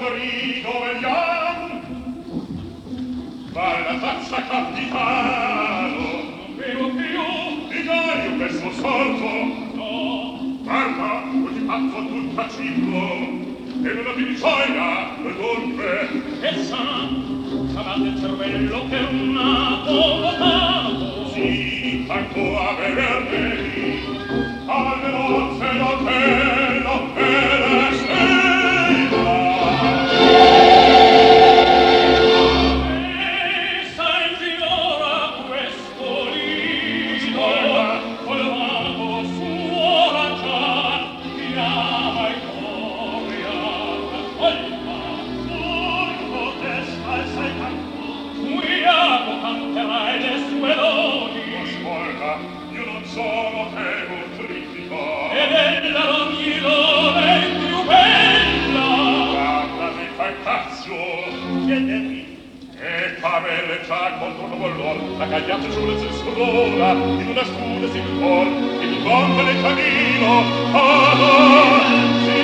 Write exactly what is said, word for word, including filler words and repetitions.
fiorito vegliam va la faccia capitano non vedo più di Gaio per suo sorto no guarda così pazzo tutta cibo e non abbi gioia dunque e sa cavate il cervello per una poco sì tanto avere a me almeno se lo teno per la sera e senti ora questo lido col vago suo lanciar chiama il cuore alla colpa turco te scalza il canto ubriaco canterai le sue lodi ascolta io non sono te un trittico ed ella ogni lode più bella guarda mi fai cazzo chiedemi e cavelleggia contro un bollor la cagliata sulla censura in una scuda si col e mi bomba nel camino ah, ah, sì.